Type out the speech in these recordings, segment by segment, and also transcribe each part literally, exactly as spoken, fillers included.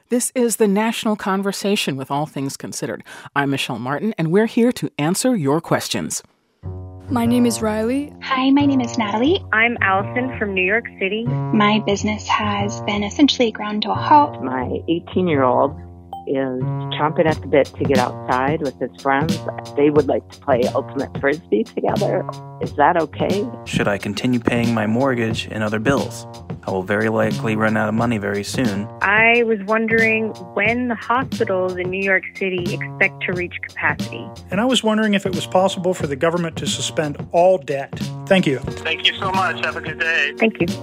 This is the National Conversation with All Things Considered. I'm Michelle Martin, and we're here to answer your questions. My name is Riley. Hi, my name is Natalie. I'm Allison from New York City. My business has been essentially ground to a halt. My eighteen-year-old is chomping at the bit to get outside with his friends. They would like to play Ultimate Frisbee together. Is that okay? Should I continue paying my mortgage and other bills? I will very likely run out of money very soon. I was wondering when the hospitals in New York City expect to reach capacity. And I was wondering if it was possible for the government to suspend all debt. Thank you. Thank you so much. Have a good day. Thank you.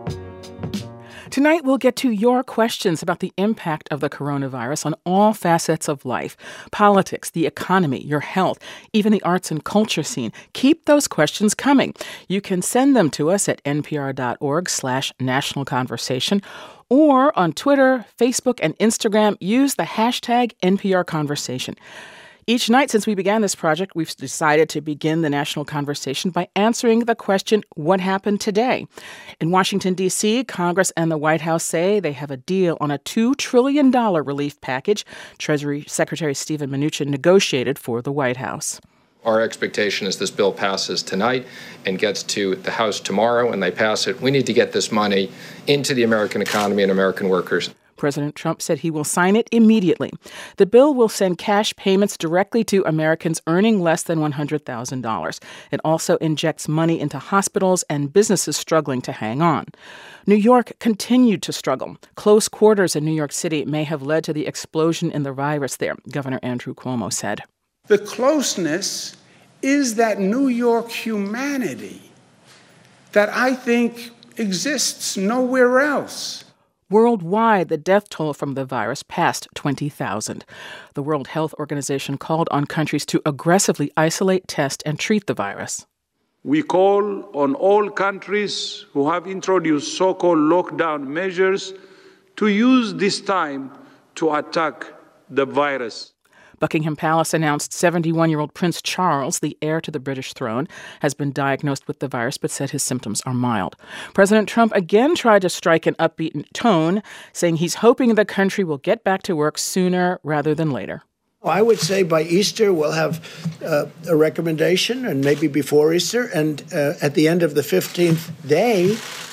Tonight, we'll get to your questions about the impact of the coronavirus on all facets of life: politics, the economy, your health, even the arts and culture scene. Keep those questions coming. You can send them to us at npr.org slash national conversation or on Twitter, Facebook, and Instagram. Use the hashtag N P R Conversation. Each night since we began this project, we've decided to begin the national conversation by answering the question, what happened today? In Washington, D C, Congress and the White House say they have a deal on a two trillion dollars relief package Treasury Secretary Steven Mnuchin negotiated for the White House. Our expectation is this bill passes tonight and gets to the House tomorrow, and they pass it. We need to get this money into the American economy and American workers. President Trump said he will sign it immediately. The bill will send cash payments directly to Americans earning less than one hundred thousand dollars. It also injects money into hospitals and businesses struggling to hang on. New York continued to struggle. Close quarters in New York City may have led to the explosion in the virus there, Governor Andrew Cuomo said. The closeness is that New York humanity that I think exists nowhere else. Worldwide, the death toll from the virus passed twenty thousand. The World Health Organization called on countries to aggressively isolate, test, and treat the virus. We call on all countries who have introduced so-called lockdown measures to use this time to attack the virus. Buckingham Palace announced seventy-one-year-old Prince Charles, the heir to the British throne, has been diagnosed with the virus but said his symptoms are mild. President Trump again tried to strike an upbeat tone, saying he's hoping the country will get back to work sooner rather than later. I would say by Easter we'll have uh, a recommendation, and maybe before Easter, and uh, at the end of the fifteenth day,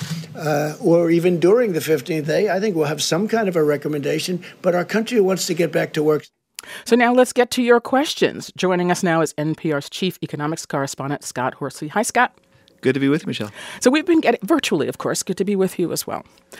uh, or even during the fifteenth day, I think we'll have some kind of a recommendation, but our country wants to get back to work. So now let's get to your questions. Joining us now is N P R's chief economics correspondent, Scott Horsley. Hi, Scott. Good to be with you, Michelle. So we've been getting, virtually, of course, good to be with you as well.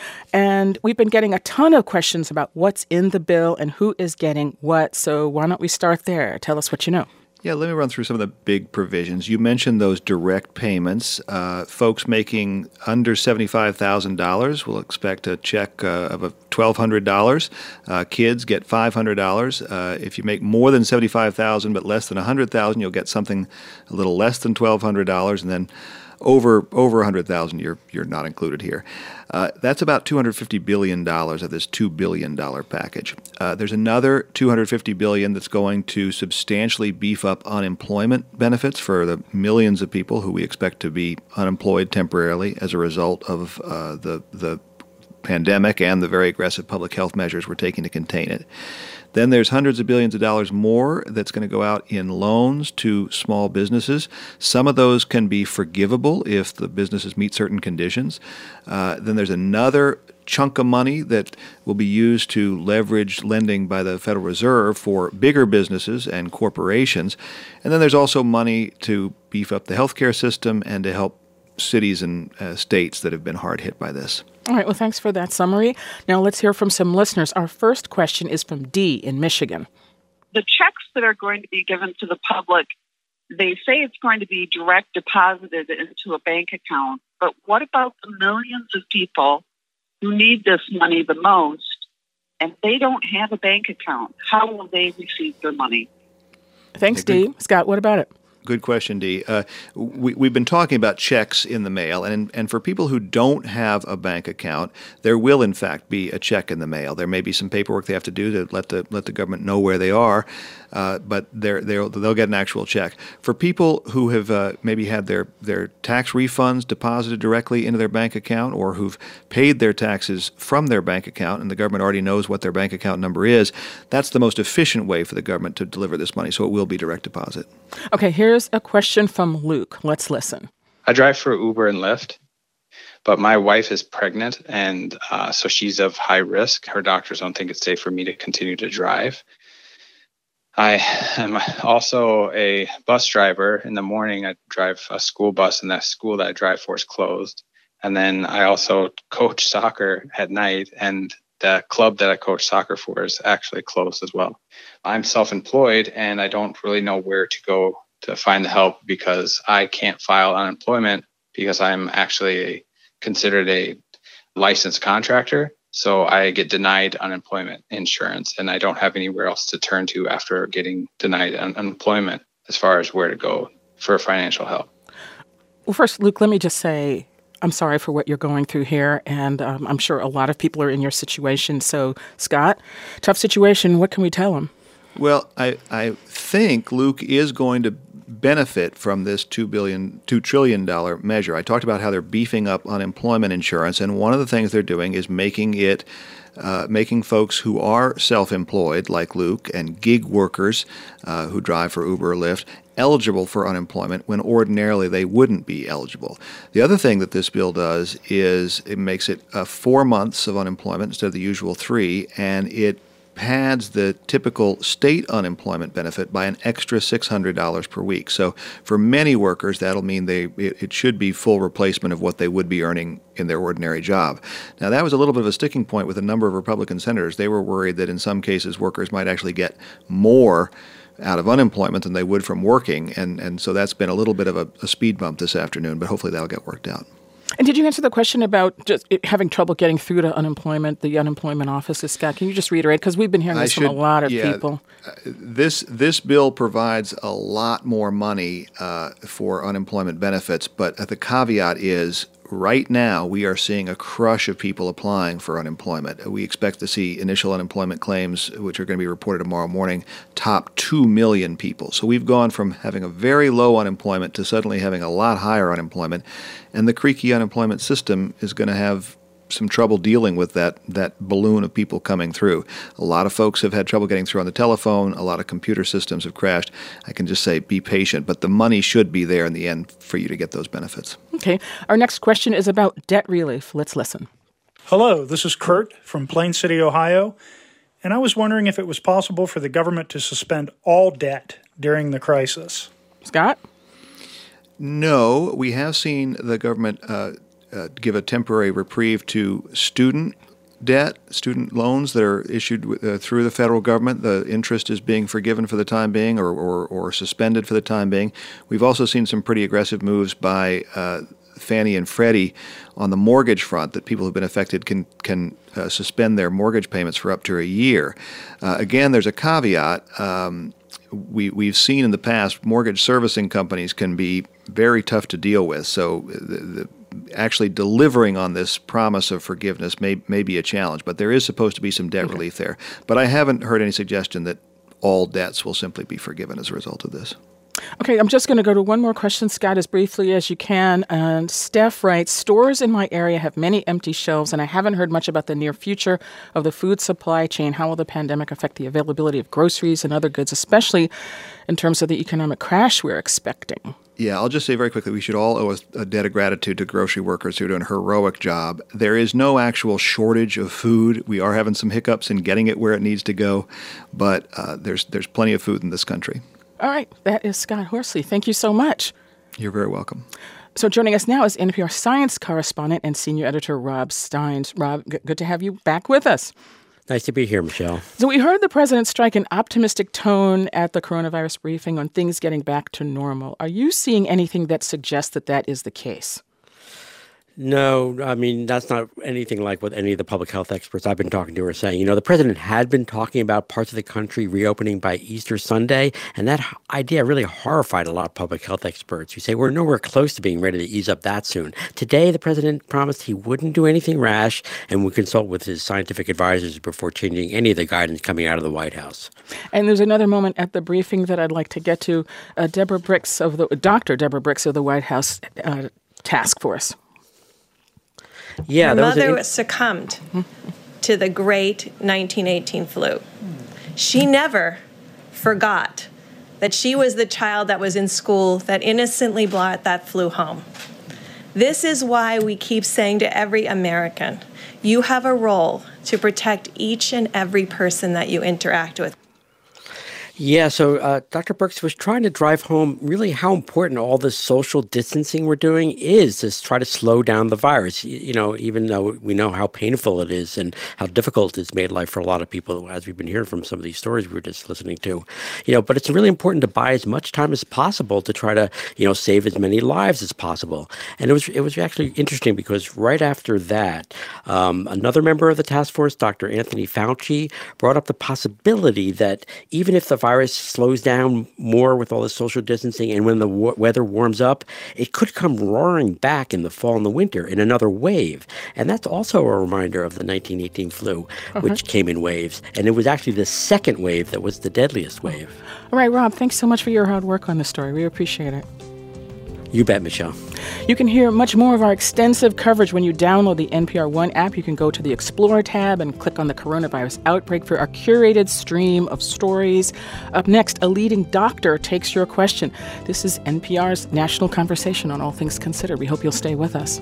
And we've been getting a ton of questions about what's in the bill and who is getting what. So why don't we start there? Tell us what you know. Yeah, let me run through some of the big provisions. You mentioned those direct payments. Uh, folks making under seventy-five thousand dollars will expect a check uh, of twelve hundred dollars. Uh, kids get five hundred dollars. Uh, if you make more than seventy-five thousand dollars but less than one hundred thousand dollars, you'll get something a little less than twelve hundred dollars. And then over over one hundred thousand dollars, you're, you're not included here. Uh, that's about two hundred fifty billion dollars of this two billion dollars package. Uh, there's another two hundred fifty billion dollars that's going to substantially beef up unemployment benefits for the millions of people who we expect to be unemployed temporarily as a result of uh, the the pandemic and the very aggressive public health measures we're taking to contain it. Then there's hundreds of billions of dollars more that's going to go out in loans to small businesses. Some of those can be forgivable if the businesses meet certain conditions. Uh, then there's another chunk of money that will be used to leverage lending by the Federal Reserve for bigger businesses and corporations. And then there's also money to beef up the healthcare system and to help cities and uh, states that have been hard hit by this. All right, well, thanks for that summary. Now let's hear from some listeners. Our first question is from Dee in Michigan. The checks that are going to be given to the public, they say it's going to be direct deposited into a bank account. But what about the millions of people who need this money the most, and they don't have a bank account? How will they receive their money? Thanks, Dee. Scott, what about it? Good question, Dee. Uh, we, we've been talking about checks in the mail, and and for people who don't have a bank account, there will in fact be a check in the mail. There may be some paperwork they have to do to let the let the government know where they are, uh, but they're, they'll they'll get an actual check. For people who have uh, maybe had their their tax refunds deposited directly into their bank account, or who've paid their taxes from their bank account, and the government already knows what their bank account number is, that's the most efficient way for the government to deliver this money. So it will be direct deposit. Okay, here's a question from Luke. Let's listen. I drive for Uber and Lyft, but my wife is pregnant, and uh, so she's of high risk. Her doctors don't think it's safe for me to continue to drive. I am also a bus driver. In the morning, I drive a school bus, and that school that I drive for is closed. And then I also coach soccer at night, and the club that I coach soccer for is actually closed as well. I'm self-employed, and I don't really know where to go to find the help because I can't file unemployment because I'm actually considered a licensed contractor. So I get denied unemployment insurance, and I don't have anywhere else to turn to after getting denied un- unemployment as far as where to go for financial help. Well, first, Luke, let me just say, I'm sorry for what you're going through here, and um, I'm sure a lot of people are in your situation. So, Scott, tough situation. What can we tell them? Well, I, I think Luke is going to benefit from this two billion dollars, two trillion dollars measure. I talked about how they're beefing up unemployment insurance, and one of the things they're doing is making it Uh, making folks who are self-employed, like Luke, and gig workers uh, who drive for Uber or Lyft, eligible for unemployment when ordinarily they wouldn't be eligible. The other thing that this bill does is it makes it uh, four months of unemployment instead of the usual three, and it pads the typical state unemployment benefit by an extra six hundred dollars per week. So for many workers, that'll mean they it, it should be full replacement of what they would be earning in their ordinary job. Now, that was a little bit of a sticking point with a number of Republican senators. They were worried that in some cases workers might actually get more out of unemployment than they would from working, and, and so that's been a little bit of a, a speed bump this afternoon, but hopefully that'll get worked out. And did you answer the question about just having trouble getting through to unemployment, the unemployment offices, Scott? Can you just reiterate? Because we've been hearing this should, from a lot of yeah, people. Uh, this this bill provides a lot more money uh, for unemployment benefits, but the caveat is right now we are seeing a crush of people applying for unemployment. We expect to see initial unemployment claims, which are going to be reported tomorrow morning, top two million people. So we've gone from having a very low unemployment to suddenly having a lot higher unemployment. And the creaky unemployment system is going to have some trouble dealing with that that balloon of people coming through. A lot of folks have had trouble getting through on the telephone. A lot of computer systems have crashed. I can just say be patient, but the money should be there in the end for you to get those benefits. Okay. Our next question is about debt relief. Let's listen. Hello, this is Kurt from Plain City, Ohio, and I was wondering if it was possible for the government to suspend all debt during the crisis. Scott? No, we have seen the government uh, Uh, give a temporary reprieve to student debt, student loans that are issued uh, through the federal government. The interest is being forgiven for the time being or, or, or suspended for the time being. We've also seen some pretty aggressive moves by uh, Fannie and Freddie on the mortgage front that people who've been affected can, can uh, suspend their mortgage payments for up to a year. Uh, again, there's a caveat. Um, we, we've seen in the past mortgage servicing companies can be very tough to deal with. So the, the actually delivering on this promise of forgiveness may may be a challenge, but there is supposed to be some debt okay. relief there. But I haven't heard any suggestion that all debts will simply be forgiven as a result of this. Okay, I'm just going to go to one more question, Scott, as briefly as you can. And Steph writes, stores in my area have many empty shelves, and I haven't heard much about the near future of the food supply chain. How will the pandemic affect the availability of groceries and other goods, especially in terms of the economic crash we're expecting? Yeah, I'll just say very quickly, we should all owe a debt of gratitude to grocery workers who are doing a heroic job. There is no actual shortage of food. We are having some hiccups in getting it where it needs to go, but uh, there's there's plenty of food in this country. All right, that is Scott Horsley. Thank you so much. You're very welcome. So joining us now is N P R science correspondent and senior editor Rob Steins. Rob, g- good to have you back with us. Nice to be here, Michelle. So we heard the president strike an optimistic tone at the coronavirus briefing on things getting back to normal. Are you seeing anything that suggests that that is the case? No, I mean, that's not anything like what any of the public health experts I've been talking to are saying. You know, the president had been talking about parts of the country reopening by Easter Sunday, and that idea really horrified a lot of public health experts who say we're nowhere close to being ready to ease up that soon. Today, the president promised he wouldn't do anything rash and would consult with his scientific advisors before changing any of the guidance coming out of the White House. And there's another moment at the briefing that I'd like to get to. Uh, Deborah Bricks of the Doctor Deborah Bricks of the White House uh, Task Force. Yeah, Her mother an... succumbed to the great nineteen eighteen flu. She never forgot that she was the child that was in school that innocently brought that flu home. This is why we keep saying to every American, you have a role to protect each and every person that you interact with. Yeah, so uh, Doctor Brooks was trying to drive home really how important all this social distancing we're doing is to try to slow down the virus. You, you know, even though we know how painful it is and how difficult it's made life for a lot of people, as we've been hearing from some of these stories we were just listening to. You know, but it's really important to buy as much time as possible to try to, you know, save as many lives as possible. And it was it was actually interesting because right after that, um, another member of the task force, Doctor Anthony Fauci, brought up the possibility that even if the virus slows down more with all the social distancing and when the w- weather warms up, it could come roaring back in the fall and the winter in another wave. And that's also a reminder of the nineteen eighteen flu, uh-huh. which came in waves. And it was actually the second wave that was the deadliest wave. All right, Rob, thanks so much for your hard work on this story. We appreciate it. You bet, Michelle. You can hear much more of our extensive coverage when you download the N P R One app. You can go to the Explore tab and click on the coronavirus outbreak for our curated stream of stories. Up next, a leading doctor takes your question. This is N P R's National Conversation on All Things Considered. We hope you'll stay with us.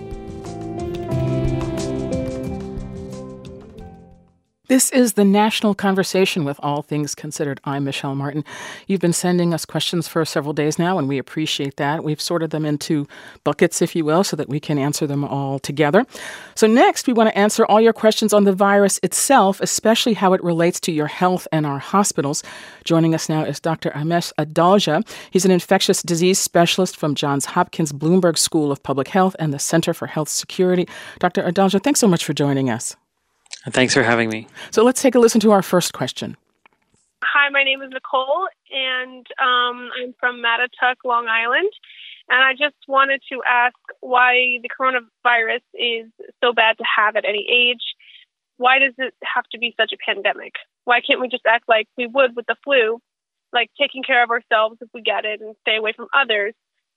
This is the National Conversation with All Things Considered. I'm Michelle Martin. You've been sending us questions for several days now, and we appreciate that. We've sorted them into buckets, if you will, so that we can answer them all together. So next, we want to answer all your questions on the virus itself, especially how it relates to your health and our hospitals. Joining us now is Doctor Amesh Adalja. He's an infectious disease specialist from Johns Hopkins Bloomberg School of Public Health and the Center for Health Security. Doctor Adalja, thanks so much for joining us. Thanks for having me. So let's take a listen to our first question. Hi, my name is Nicole, and um, I'm from Mattatuck, Long Island. And I just wanted to ask why the coronavirus is so bad to have at any age. Why does it have to be such a pandemic? Why can't we just act like we would with the flu, like taking care of ourselves if we get it and stay away from others?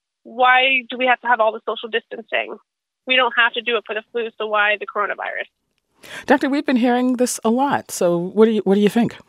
Why do we have to have all the social distancing? We don't have to do it for the flu, so why the coronavirus? Doctor, we've been hearing this a lot. So what do you what do you think?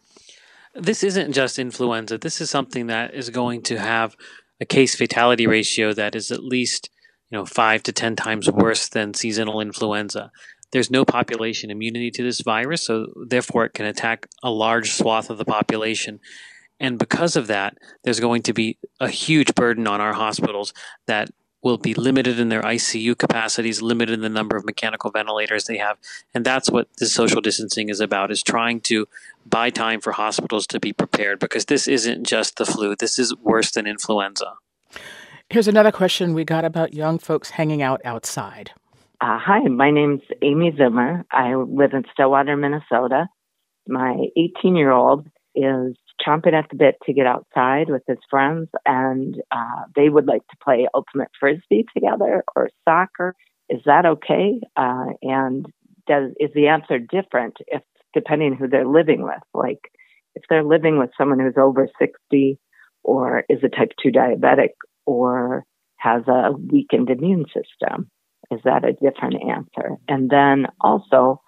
This isn't just influenza. This is something that is going to have a case fatality ratio that is at least, you know, five to ten times worse than seasonal influenza. There's no population immunity to this virus, so therefore it can attack a large swath of the population. And because of that, there's going to be a huge burden on our hospitals that will be limited in their I C U capacities, limited in the number of mechanical ventilators they have. And that's what this social distancing is about, is trying to buy time for hospitals to be prepared, because this isn't just the flu. This is worse than influenza. Here's another question we got about young folks hanging out outside. Uh, hi, my name's Amy Zimmer. I live in Stillwater, Minnesota. My eighteen-year-old is chomping at the bit to get outside with his friends, and uh, they would like to play ultimate frisbee together or soccer. Is that okay? Uh, and does is the answer different if depending who they're living with? Like if they're living with someone who's over sixty, or is a type two diabetic, or has a weakened immune system, is that a different answer? And then also,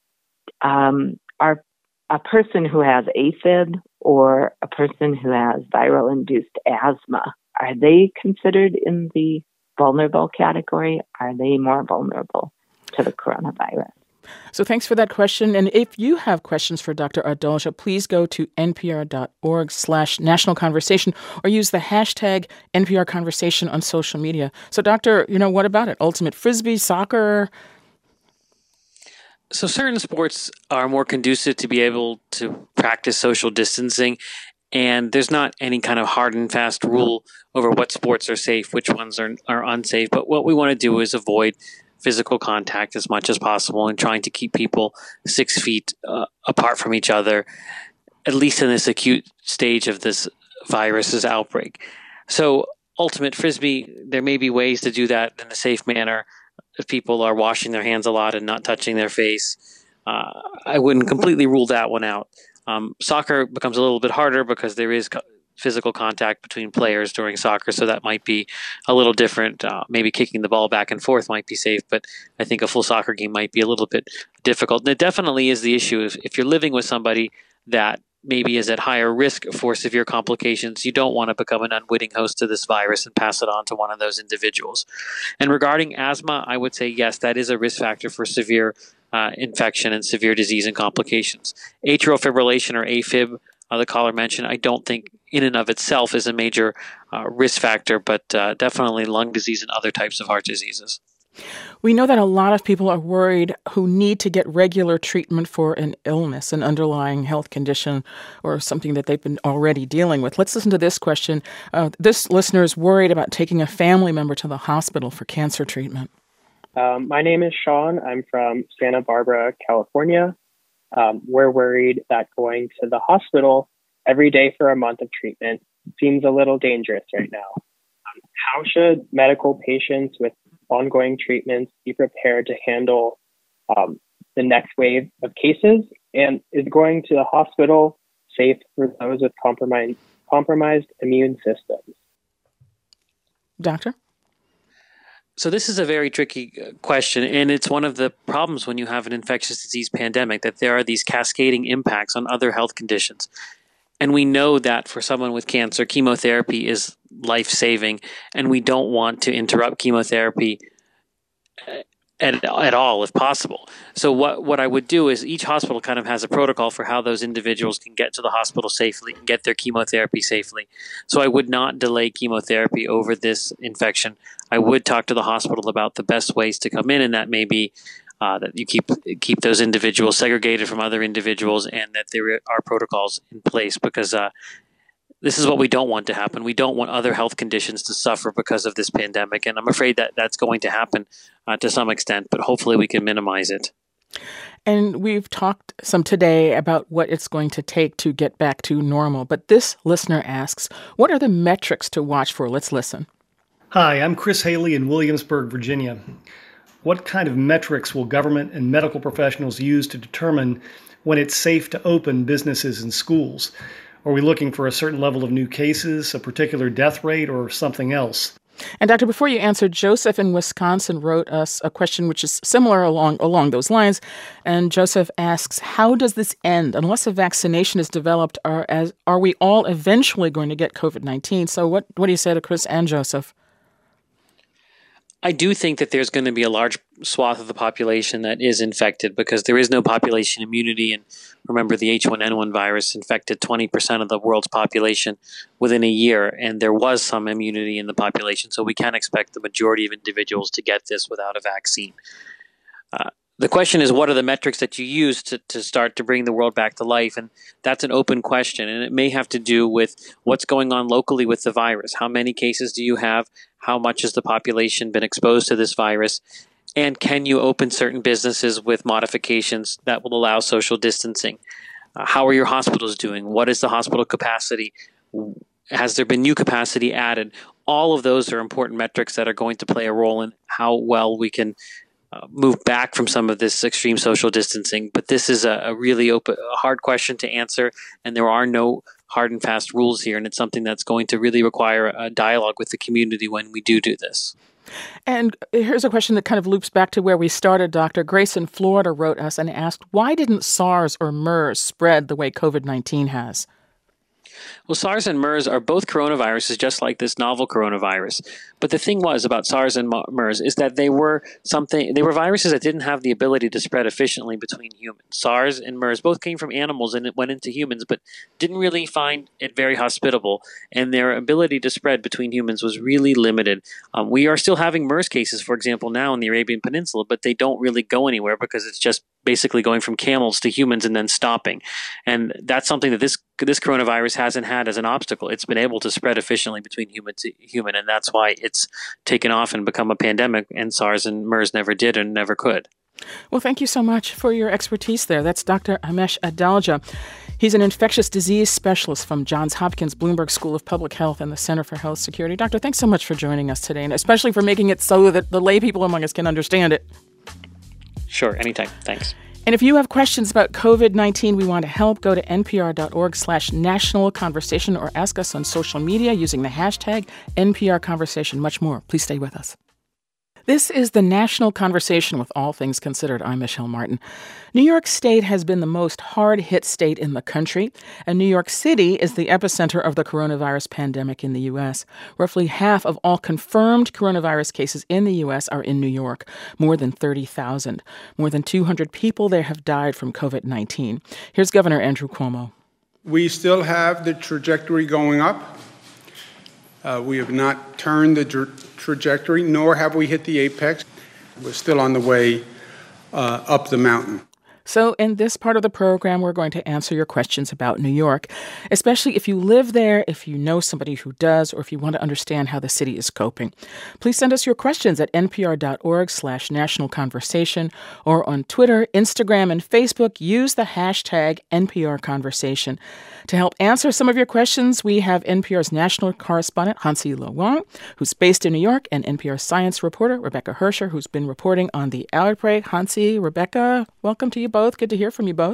um, are a person who has AFib or a person who has viral-induced asthma, are they considered in the vulnerable category? Are they more vulnerable to the coronavirus? So thanks for that question. And if you have questions for Doctor Adalja, please go to npr.org slash national conversation or use the hashtag N P R Conversation on social media. So, Doctor, you know, what about it? Ultimate frisbee, soccer? So certain sports are more conducive to be able to practice social distancing, and there's not any kind of hard and fast rule over what sports are safe, which ones are, are unsafe. But what we want to do is avoid physical contact as much as possible and trying to keep people six feet uh, apart from each other, at least in this acute stage of this virus's outbreak. So ultimate Frisbee, there may be ways to do that in a safe manner if people are washing their hands a lot and not touching their face. Uh, I wouldn't completely rule that one out. Um, soccer becomes a little bit harder because there is co- physical contact between players during soccer, so that might be a little different. Uh, maybe kicking the ball back and forth might be safe, but I think a full soccer game might be a little bit difficult. And it definitely is the issue if, if you're living with somebody that maybe is at higher risk for severe complications. You don't want to become an unwitting host to this virus and pass it on to one of those individuals. And regarding asthma, I would say yes, that is a risk factor for severe uh, infection and severe disease and complications. Atrial fibrillation or AFib, uh, the caller mentioned, I don't think in and of itself is a major uh, risk factor, but uh, definitely lung disease and other types of heart diseases. We know that a lot of people are worried who need to get regular treatment for an illness, an underlying health condition, or something that they've been already dealing with. Let's listen to this question. Uh, this listener is worried about taking a family member to the hospital for cancer treatment. Um, my name is Sean. I'm from Santa Barbara, California. Um, we're worried that going to the hospital every day for a month of treatment seems a little dangerous right now. Um, how should medical patients with ongoing treatments be prepared to handle um, the next wave of cases? And is going to the hospital safe for those with compromised, compromised immune systems? Doctor? So this is a very tricky question, and it's one of the problems when you have an infectious disease pandemic, that there are these cascading impacts on other health conditions. And we know that for someone with cancer, chemotherapy is life-saving, and we don't want to interrupt chemotherapy at, at all if possible. So what, what I would do is each hospital kind of has a protocol for how those individuals can get to the hospital safely and get their chemotherapy safely. So I would not delay chemotherapy over this infection. I would talk to the hospital about the best ways to come in, and that may be Uh, that you keep keep those individuals segregated from other individuals, and that there are protocols in place, because uh, this is what we don't want to happen. We don't want other health conditions to suffer because of this pandemic, and I'm afraid that that's going to happen uh, to some extent, but hopefully we can minimize it. And we've talked some today about what it's going to take to get back to normal, but this listener asks, what are the metrics to watch for? Let's listen. Hi, I'm Chris Haley in Williamsburg, Virginia. What kind of metrics will government and medical professionals use to determine when it's safe to open businesses and schools? Are we looking for a certain level of new cases, a particular death rate, or something else? And Doctor, before you answer, Joseph in Wisconsin wrote us a question which is similar along along those lines. And Joseph asks, how does this end? Unless a vaccination is developed, are, as, are we all eventually going to get covid nineteen? So what, what do you say to Chris and Joseph? I do think that there's going to be a large swath of the population that is infected, because there is no population immunity. And remember, the H one N one virus infected twenty percent of the world's population within a year, and there was some immunity in the population. So we can't expect the majority of individuals to get this without a vaccine. Uh, the question is, what are the metrics that you use to, to start to bring the world back to life? And that's an open question, and it may have to do with what's going on locally with the virus. How many cases do you have? How much has the population been exposed to this virus? And can you open certain businesses with modifications that will allow social distancing? Uh, how are your hospitals doing? What is the hospital capacity? Has there been new capacity added? All of those are important metrics that are going to play a role in how well we can uh, move back from some of this extreme social distancing. But this is a, a really open, a hard question to answer, and there are no hard and fast rules here, and it's something that's going to really require a dialogue with the community when we do do this. And here's a question that kind of loops back to where we started, Doctor. Grace in Florida wrote us and asked, why didn't SARS or MERS spread the way covid nineteen has? Well, SARS and MERS are both coronaviruses, just like this novel coronavirus. But the thing was about SARS and MERS is that they were something, they were viruses that didn't have the ability to spread efficiently between humans. SARS and MERS both came from animals and it went into humans, but didn't really find it very hospitable. And their ability to spread between humans was really limited. Um, we are still having MERS cases, for example, now in the Arabian Peninsula, but they don't really go anywhere because it's just basically going from camels to humans and then stopping. And that's something that this this coronavirus hasn't had as an obstacle. It's been able to spread efficiently between human to human, and that's why it's taken off and become a pandemic, and SARS and MERS never did and never could. Well, thank you so much for your expertise there. That's Doctor Amesh Adalja. He's an infectious disease specialist from Johns Hopkins Bloomberg School of Public Health and the Center for Health Security. Doctor, thanks so much for joining us today, and especially for making it so that the lay people among us can understand it. Sure, anytime. Thanks. And if you have questions about covid nineteen, we want to help. Go to npr.org slash national conversation or ask us on social media using the hashtag N P R Conversation. Much more. Please stay with us. This is the National Conversation with All Things Considered. I'm Michelle Martin. New York State has been the most hard-hit state in the country, and New York City is the epicenter of the coronavirus pandemic in the U S. Roughly half of all confirmed coronavirus cases in the U S are in New York, more than thirty thousand. More than two hundred people there have died from covid nineteen. Here's Governor Andrew Cuomo. We still have the trajectory going up. Uh, we have not turned the tra- trajectory, nor have we hit the apex. We're still on the way uh, up the mountain. So in this part of the program, we're going to answer your questions about New York, especially if you live there, if you know somebody who does, or if you want to understand how the city is coping. Please send us your questions at npr.org slash national conversation or on Twitter, Instagram, and Facebook. Use the hashtag N P R Conversation. To help answer some of your questions, we have N P R's national correspondent, Hansi Lo Wang, who's based in New York, and N P R science reporter, Rebecca Hersher, who's been reporting on the outbreak. Hansi, Rebecca, welcome to you both. Good to hear from you both.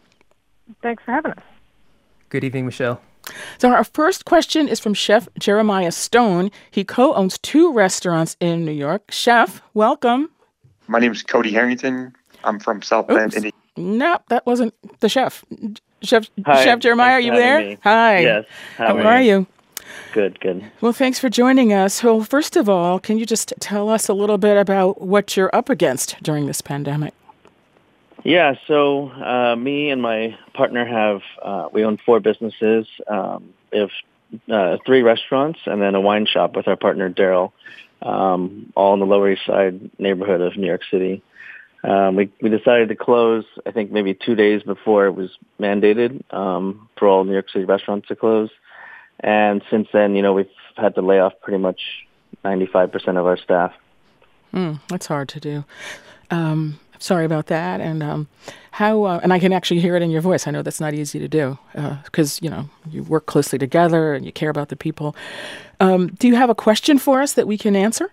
Thanks for having us. Good evening, Michelle. So our first question is from Chef Jeremiah Stone. He co-owns two restaurants in New York. Chef, welcome. My name is Cody Harrington. I'm from South Bend, Indiana. No, that wasn't the chef. Chef Hi, Chef Jeremiah, are you there? Me. Hi. Yes. How, How are, are you? Good, good. Well, thanks for joining us. Well, first of all, can you just tell us a little bit about what you're up against during this pandemic? Yeah, so uh, me and my partner have, uh, we own four businesses. Um, we have uh, three restaurants and then a wine shop with our partner, Daryl, um, all in the Lower East Side neighborhood of New York City. Um, we, we decided to close, I think, maybe two days before it was mandated um, for all New York City restaurants to close. And since then, you know, we've had to lay off pretty much ninety-five percent of our staff. Mm, that's hard to do. Um, sorry about that. And um, how? Uh, and I can actually hear it in your voice. I know that's not easy to do because, uh, you know, you work closely together and you care about the people. Um, do you have a question for us that we can answer?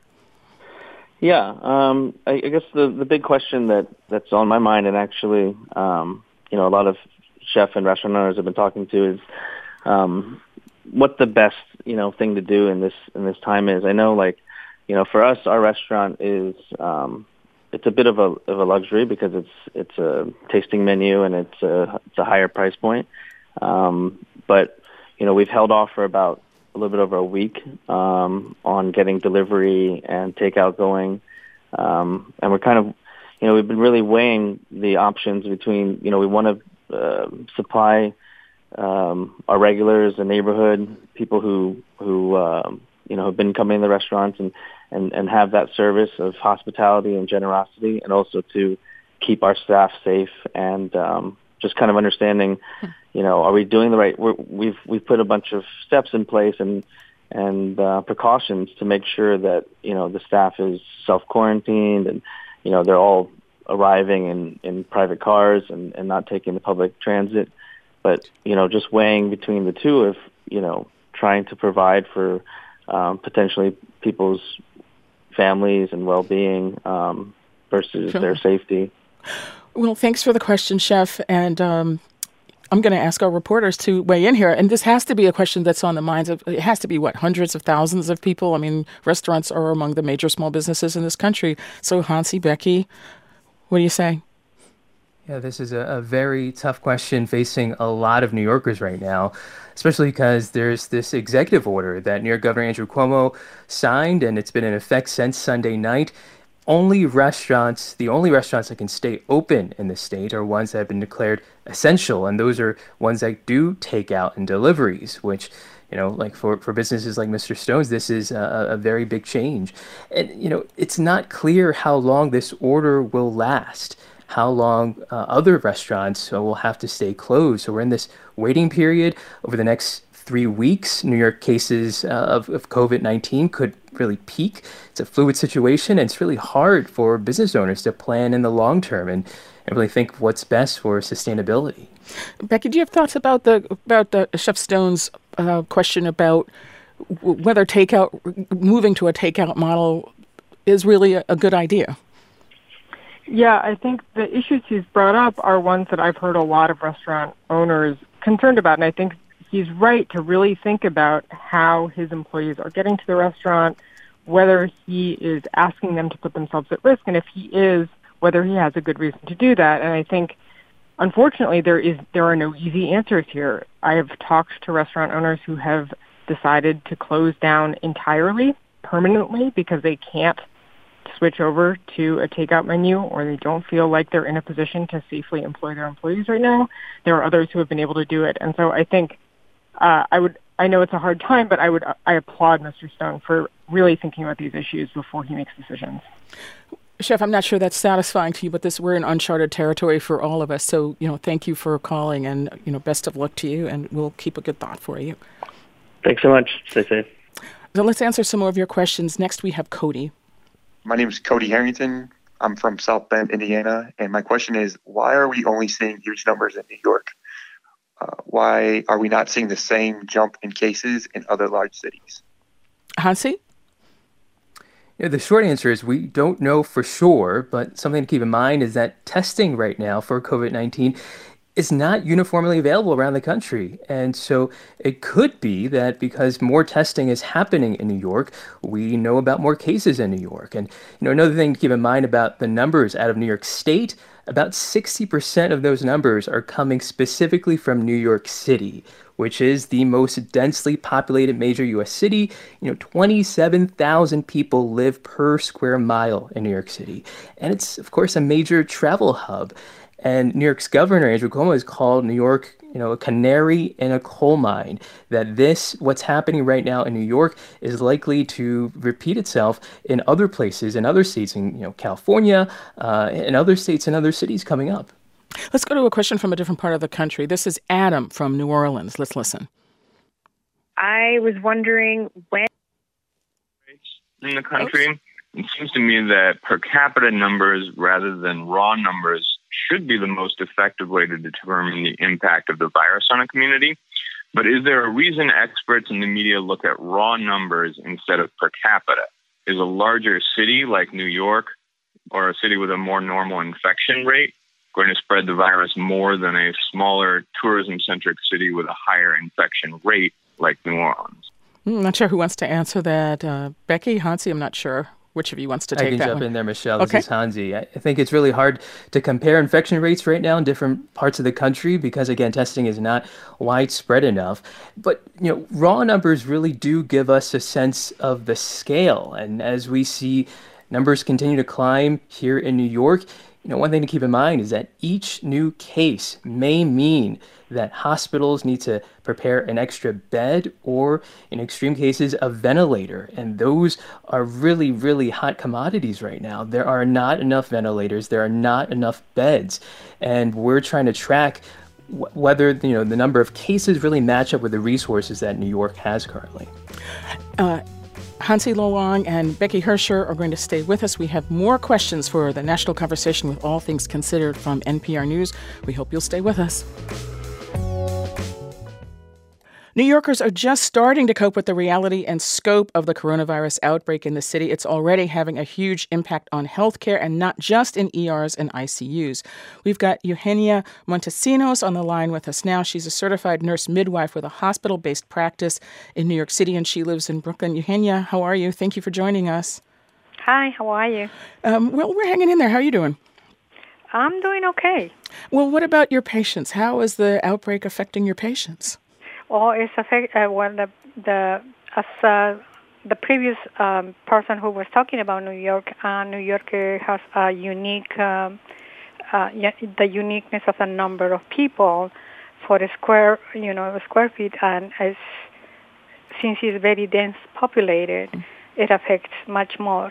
Yeah, um, I, I guess the, the big question that, that's on my mind, and actually, um, you know, a lot of chef and restaurant owners I've been talking to is um, what the best, you know, thing to do in this in this time is. I know, like, you know, for us, our restaurant is um, it's a bit of a of a luxury because it's it's a tasting menu and it's a it's a higher price point. Um, but you know, we've held off for about a little bit over a week um, on getting delivery and takeout going. Um, and we're kind of, you know, we've been really weighing the options between, you know, we want to uh, supply um, our regulars, the neighborhood, people who, who um, you know, have been coming in the restaurants and, and, and have that service of hospitality and generosity, and also to keep our staff safe and um, just kind of understanding, you know, are we doing the right? We're, we've we've put a bunch of steps in place and and uh, precautions to make sure that, you know, the staff is self quarantined and, you know, they're all arriving in, in private cars and, and not taking the public transit. But, you know, just weighing between the two of, you know, trying to provide for um, potentially people's families and well-being um, versus Sure. their safety. Well, thanks for the question, Chef. And um, I'm going to ask our reporters to weigh in here. And this has to be a question that's on the minds of, it has to be, what, hundreds of thousands of people? I mean, restaurants are among the major small businesses in this country. So, Hansi, Becky, what do you say? Yeah, this is a, a very tough question facing a lot of New Yorkers right now, especially because there's this executive order that New York Governor Andrew Cuomo signed, and it's been in effect since Sunday night. Only restaurants, the only restaurants that can stay open in the state are ones that have been declared essential, and those are ones that do takeout and deliveries, which, you know, like for, for businesses like Mister Stone's, this is a, a very big change. And, you know, it's not clear how long this order will last. how long uh, other restaurants uh, will have to stay closed. So we're in this waiting period over the next three weeks. New York cases uh, of, of COVID nineteen could really peak. It's a fluid situation, and it's really hard for business owners to plan in the long term and, and really think what's best for sustainability. Becky, do you have thoughts about the about the Chef Stone's uh, question about w- whether takeout, moving to a takeout model is really a, a good idea? Yeah, I think the issues he's brought up are ones that I've heard a lot of restaurant owners concerned about, and I think he's right to really think about how his employees are getting to the restaurant, whether he is asking them to put themselves at risk, and if he is, whether he has a good reason to do that. And I think, unfortunately, there is there are no easy answers here. I have talked to restaurant owners who have decided to close down entirely, permanently, because they can't switch over to a takeout menu, or they don't feel like they're in a position to safely employ their employees right now. There are others who have been able to do it. And so I think Uh, I would. I know it's a hard time, but I would. I applaud Mister Stone for really thinking about these issues before he makes decisions. Chef, I'm not sure that's satisfying to you, but this we're in uncharted territory for all of us. So, you know, thank you for calling, and you know, best of luck to you, and we'll keep a good thought for you. Thanks so much. Stay safe. So let's answer some more of your questions. Next, we have Cody. My name is Cody Harrington. I'm from South Bend, Indiana, and my question is, why are we only seeing huge numbers in New York? Uh, why are we not seeing the same jump in cases in other large cities? Hansi? Yeah, the short answer is we don't know for sure, but something to keep in mind is that testing right now for COVID nineteen is not uniformly available around the country. And so it could be that because more testing is happening in New York, we know about more cases in New York. And you know, another thing to keep in mind about the numbers out of New York State, about sixty percent of those numbers are coming specifically from New York City, which is the most densely populated major U S city. You know, twenty-seven thousand people live per square mile in New York City. And it's, of course, a major travel hub. And New York's governor, Andrew Cuomo, has called New York, you know, a canary in a coal mine, that this, what's happening right now in New York, is likely to repeat itself in other places, in other states, in, you know, California, uh, and other states and other cities coming up. Let's go to a question from a different part of the country. This is Adam from New Orleans. Let's listen. I was wondering when in the country, Oops. It seems to me that per capita numbers rather than raw numbers should be the most effective way to determine the impact of the virus on a community. But is there a reason experts in the media look at raw numbers instead of per capita? Is a larger city like New York or a city with a more normal infection rate going to spread the virus more than a smaller tourism-centric city with a higher infection rate like New Orleans? I'm not sure who wants to answer that. Uh, Becky, Hansi, I'm not sure. Which of you wants to take that I can that jump one? in there, Michelle. Okay. This is Hansi. I think it's really hard to compare infection rates right now in different parts of the country because, again, testing is not widespread enough. But, you know, raw numbers really do give us a sense of the scale. And as we see numbers continue to climb here in New York, you know, one thing to keep in mind is that each new case may mean that hospitals need to prepare an extra bed or, in extreme cases, a ventilator. And those are really, really hot commodities right now. There are not enough ventilators. There are not enough beds. And we're trying to track w- whether, you know, the number of cases really match up with the resources that New York has currently. Uh, Hansi Lo Wang and Becky Hersher are going to stay with us. We have more questions for the National Conversation with All Things Considered from N P R News. We hope you'll stay with us. New Yorkers are just starting to cope with the reality and scope of the coronavirus outbreak in the city. It's already having a huge impact on healthcare, and not just in E Rs and I C Us. We've got Eugenia Montesinos on the line with us now. She's a certified nurse midwife with a hospital-based practice in New York City, and she lives in Brooklyn. Eugenia, how are you? Thank you for joining us. Hi, how are you? Um, well, we're hanging in there. How are you doing? I'm doing okay. Well, what about your patients? How is the outbreak affecting your patients? Well, it's affect uh, well the the as uh, the previous um, person who was talking about New York. Uh, New York has a unique um, uh, the uniqueness of the number of people for a square you know square feet, and as since it's very dense populated, it affects much more.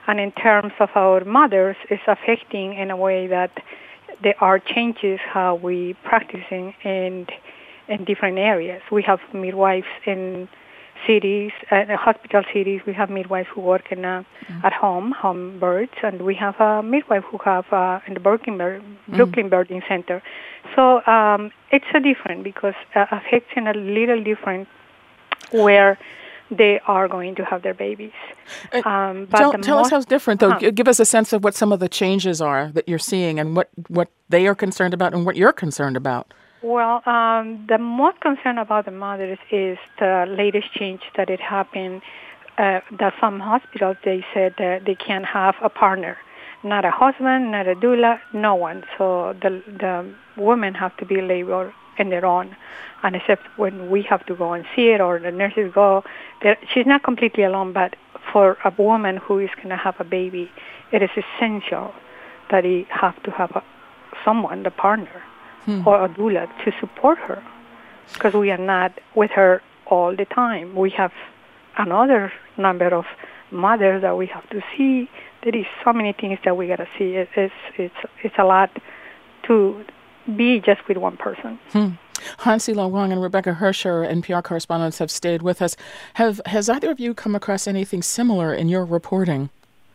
And in terms of our mothers, it's affecting in a way that there are changes how we practicing in in different areas. We have midwives in cities, uh, hospital cities. We have midwives who work in uh, mm. at home, home births, and we have a midwife who have uh, in the Brooklyn, Brooklyn mm. Birthing Center. So um, it's a different because uh, affects in a little different where they are going to have their babies. Um, but tell the tell most, us how it's different, though. Uh-huh. Give us a sense of what some of the changes are that you're seeing and what, what they are concerned about and what you're concerned about. Well, um, the most concern about the mothers is the latest change that it happened, uh, that some hospitals, they said that they can't have a partner, not a husband, not a doula, no one. So the the women have to be labor in their own, and except when we have to go and see it or the nurses go, she's not completely alone, but for a woman who is going to have a baby, it is essential that he have to have a, someone, the partner, Hmm. or a doula to support her, because we are not with her all the time. We have another number of mothers that we have to see. There is so many things that we gotta see. It, it's it's it's a lot to be just with one person. Hmm. Hansilo Wang and Rebecca Hersher, N P R correspondents, have stayed with us. Have has either of you come across anything similar in your reporting?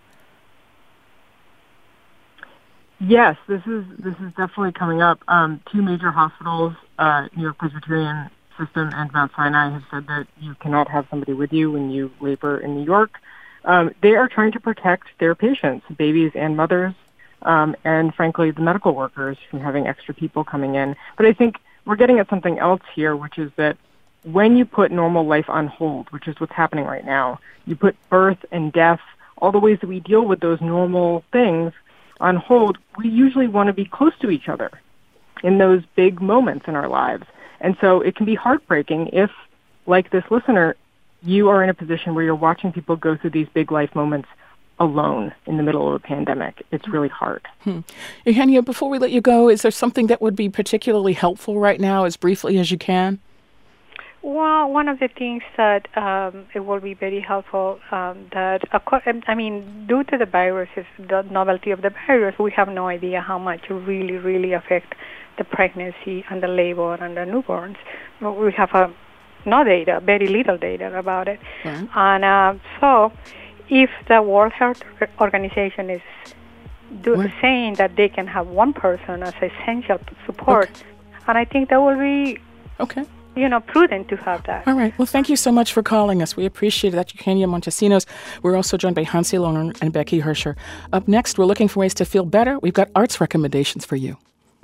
Yes, this is this is definitely coming up. Um, two major hospitals, uh, New York Presbyterian System and Mount Sinai, have said that you cannot have somebody with you when you labor in New York. Um, they are trying to protect their patients, babies and mothers, um, and frankly, the medical workers from having extra people coming in. But I think we're getting at something else here, which is that when you put normal life on hold, which is what's happening right now, you put birth and death, all the ways that we deal with those normal things on hold, we usually want to be close to each other in those big moments in our lives. And so it can be heartbreaking if, like this listener, you are in a position where you're watching people go through these big life moments alone in the middle of a pandemic. It's really hard. Hmm. Eugenia, before we let you go, is there something that would be particularly helpful right now, as briefly as you can? Well, one of the things that um, it will be very helpful, um, that, I mean, due to the viruses, the novelty of the virus, we have no idea how much it really, really affect the pregnancy and the labor and the newborns. We have uh, no data, very little data about it. Yeah. And uh, so if the World Health Organization is do, saying that they can have one person as essential support, okay. and I think that will be... Okay. you know, prudent to have that. All right. Well, thank you so much for calling us. We appreciate that, Eugenia Montesinos. We're also joined by Hansilo Wang and Becky Hersher. Up next, we're looking for ways to feel better. We've got arts recommendations for you.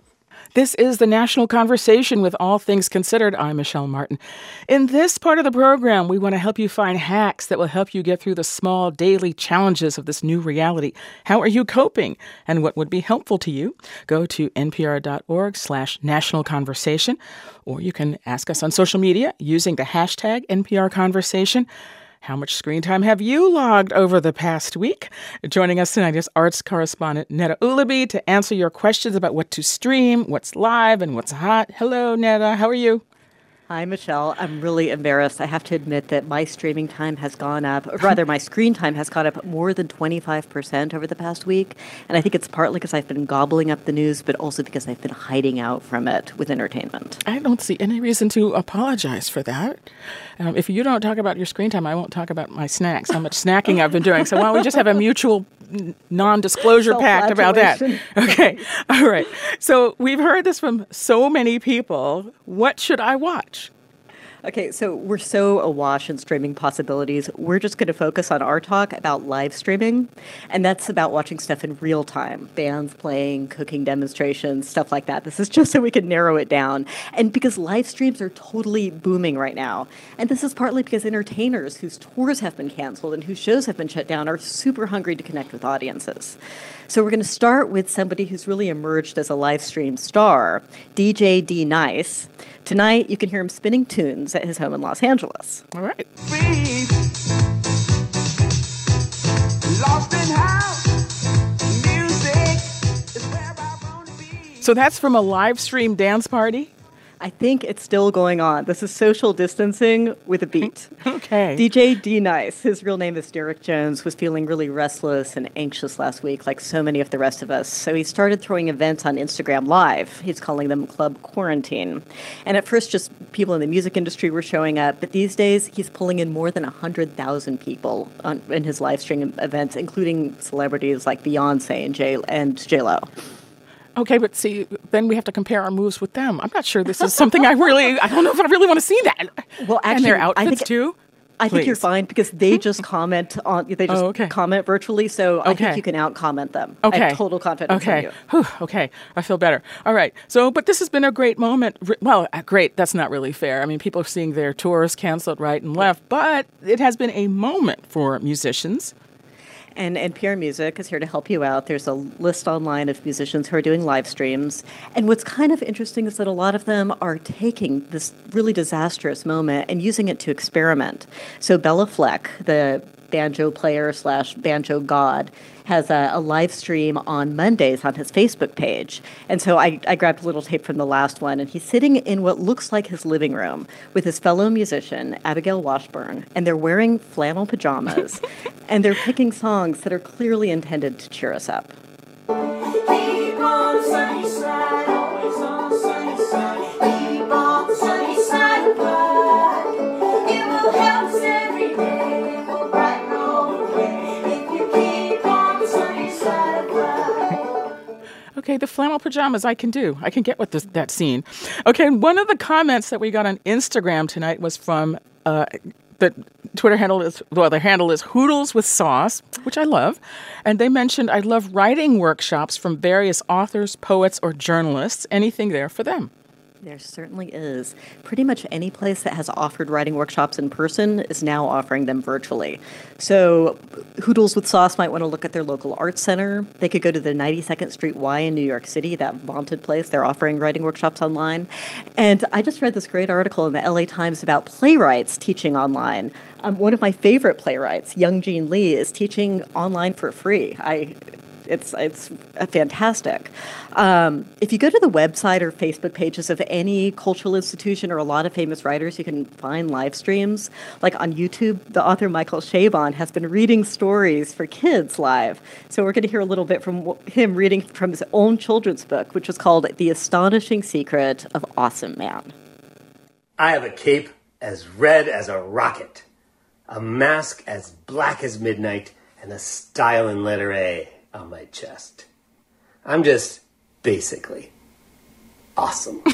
This is the National Conversation with All Things Considered. I'm Michelle Martin. In this part of the program, we want to help you find hacks that will help you get through the small daily challenges of this new reality. How are you coping? And what would be helpful to you? Go to npr.org slash national conversation, or you can ask us on social media using the hashtag N P R Conversation. How much screen time have you logged over the past week? Joining us tonight is arts correspondent Neda Ulaby to answer your questions about what to stream, what's live, and what's hot. Hello, Neda. How are you? Hi, Michelle. I'm really embarrassed. I have to admit that my streaming time has gone up, or rather my screen time has gone up more than twenty-five percent over the past week. And I think it's partly because I've been gobbling up the news, but also because I've been hiding out from it with entertainment. I don't see any reason to apologize for that. Um, if you don't talk about your screen time, I won't talk about my snacks, how much snacking I've been doing. So why don't we just have a mutual non-disclosure pact about that? Okay. All right. So we've heard this from so many people. What should I watch? Okay, so we're so awash in streaming possibilities. We're just going to focus on our talk about live streaming, and that's about watching stuff in real time, bands playing, cooking demonstrations, stuff like that. This is just so we can narrow it down. And because live streams are totally booming right now. And this is partly because entertainers whose tours have been canceled and whose shows have been shut down are super hungry to connect with audiences. So we're going to start with somebody who's really emerged as a live stream star, D J D-Nice. Tonight, you can hear him spinning tunes at his home in Los Angeles. All right. So that's from a live stream dance party? I think it's still going on. This is social distancing with a beat. Okay. D J D-Nice, his real name is Derek Jones, was feeling really restless and anxious last week, like so many of the rest of us. So he started throwing events on Instagram Live. He's calling them Club Quarantine. And at first, just people in the music industry were showing up. But these days, he's pulling in more than one hundred thousand people on, in his live stream events, including celebrities like Beyonce and J and J-Lo. Okay, but see, then we have to compare our moves with them. I'm not sure this is something I really, I don't know if I really want to see that. Well, actually, and their outfits I think, too? I think Please. you're fine because they just comment on, they just Oh, okay. comment virtually, so I Okay. think you can out-comment them. Okay. I have total confidence okay. in you. Whew, okay. I feel better. All right. So, but this has been a great moment. R- Well, uh, great. That's not really fair. I mean, people are seeing their tours canceled right and left, but it has been a moment for musicians. And N P R Music is here to help you out. There's a list online of musicians who are doing live streams. And what's kind of interesting is that a lot of them are taking this really disastrous moment and using it to experiment. So Bella Fleck, the banjo player slash banjo god, has a, a live stream on Mondays on his Facebook page. And so I, I grabbed a little tape from the last one, and he's sitting in what looks like his living room with his fellow musician, Abigail Washburn, and they're wearing flannel pajamas, and they're picking songs that are clearly intended to cheer us up. Keep on the sunny side, always on the sunny side. Keep on the sunny side of life. It will help us every day. It will brighten all the way. If you keep on the sunny side of life. Okay, the flannel pajamas, I can do. I can get with this, that scene. Okay, one of the comments that we got on Instagram tonight was from uh, the Twitter handle is, well, their handle is Hoodles with Sauce, which I love. And they mentioned, I love writing workshops from various authors, poets, or journalists. Anything there for them? There certainly is. Pretty much any place that has offered writing workshops in person is now offering them virtually. So Hoodles with Sauce might want to look at their local arts center. They could go to the ninety-second Street Y in New York City, that vaunted place. They're offering writing workshops online. And I just read this great article in the L A Times about playwrights teaching online. Um, one of my favorite playwrights, Young Jean Lee, is teaching online for free. I... It's it's fantastic. Um, if you go to the website or Facebook pages of any cultural institution or a lot of famous writers, you can find live streams. Like on YouTube, the author Michael Chabon has been reading stories for kids live. So we're going to hear a little bit from him reading from his own children's book, which was called The Astonishing Secret of Awesome Man. I have a cape as red as a rocket, a mask as black as midnight, and a style in letter A on my chest. I'm just basically awesome.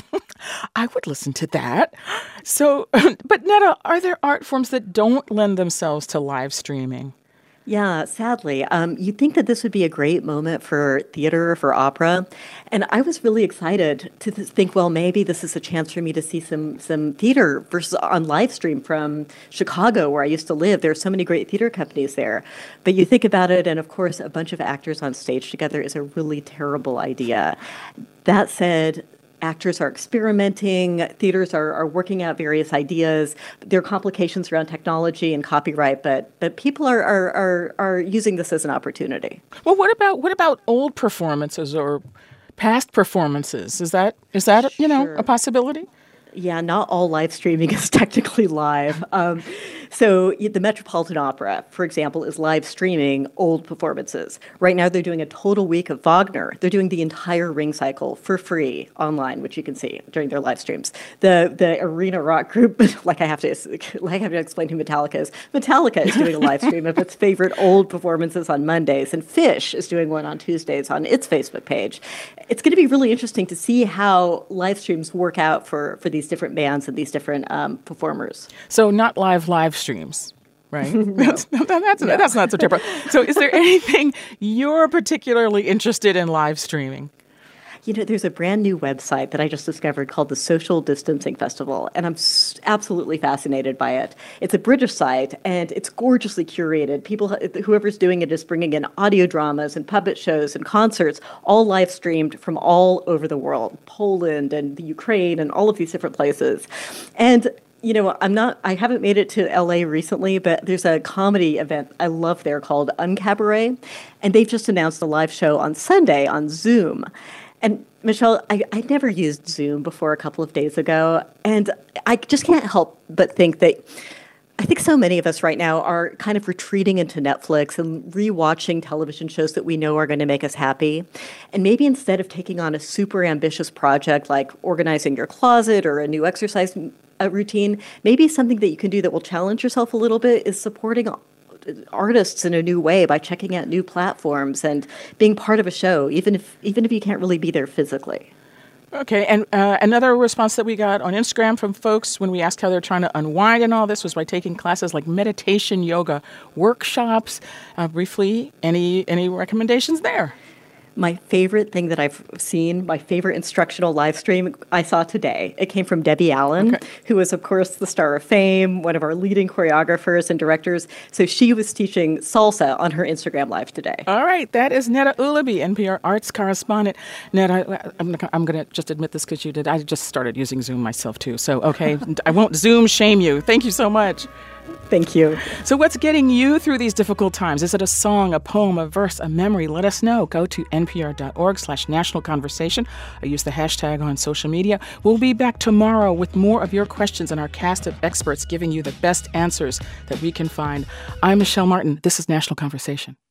I would listen to that. So, but Netta, are there art forms that don't lend themselves to live streaming? Yeah, sadly. Um, you'd think that this would be a great moment for theater, for opera. And I was really excited to th- think, well, maybe this is a chance for me to see some some theater versus on live stream from Chicago, where I used to live. There are so many great theater companies there. But you think about it, and of course, a bunch of actors on stage together is a really terrible idea. That said, actors are experimenting, theaters are, are working out various ideas. There are complications around technology and copyright, but but people are, are, are, are using this as an opportunity. Well, what about what about old performances or past performances? Is that is that you know a possibility? Yeah, not all live streaming is technically live. Um, so the Metropolitan Opera, for example, is live streaming old performances. Right now they're doing a total week of Wagner. They're doing the entire Ring cycle for free online, which you can see during their live streams. The the arena rock group, like I have to like I have to explain who Metallica is. Metallica is doing a live stream of its favorite old performances on Mondays, and Phish is doing one on Tuesdays on its Facebook page. It's going to be really interesting to see how live streams work out for, for these different bands and these different um, performers. So not live live streams, right? No. That's, that's, No. that's not so terrible. So is there anything you're particularly interested in live streaming? You know, there's a brand new website that I just discovered called the Social Distancing Festival, and I'm s- absolutely fascinated by it. It's a British site, and it's gorgeously curated. People, whoever's doing it is bringing in audio dramas and puppet shows and concerts, all live streamed from all over the world, Poland and the Ukraine and all of these different places. And you know, I'm not, I haven't made it to L A recently, but there's a comedy event I love there called Uncabaret, and they've just announced a live show on Sunday on Zoom. And Michelle, I, I never used Zoom before a couple of days ago, and I just can't help but think that I think so many of us right now are kind of retreating into Netflix and rewatching television shows that we know are going to make us happy. And maybe instead of taking on a super ambitious project like organizing your closet or a new exercise uh, routine, maybe something that you can do that will challenge yourself a little bit is supporting artists in a new way by checking out new platforms and being part of a show, even if even if you can't really be there physically. Okay, and uh, another response that we got on Instagram from folks when we asked how they're trying to unwind and all this was by taking classes like meditation, yoga, workshops. Uh, briefly, any any recommendations there? My favorite thing that I've seen, my favorite instructional live stream I saw today, it came from Debbie Allen, okay. who is, of course, the star of Fame, one of our leading choreographers and directors. So she was teaching salsa on her Instagram Live today. All right. That is Neda Ulaby, N P R arts correspondent. Neda, I'm, I'm going to just admit this because you did. I just started using Zoom myself, too. So, okay, I won't Zoom shame you. Thank you so much. Thank you. So what's getting you through these difficult times? Is it a song, a poem, a verse, a memory? Let us know. Go to npr.org slash national conversation or use the hashtag on social media. We'll be back tomorrow with more of your questions and our cast of experts giving you the best answers that we can find. I'm Michelle Martin. This is National Conversation.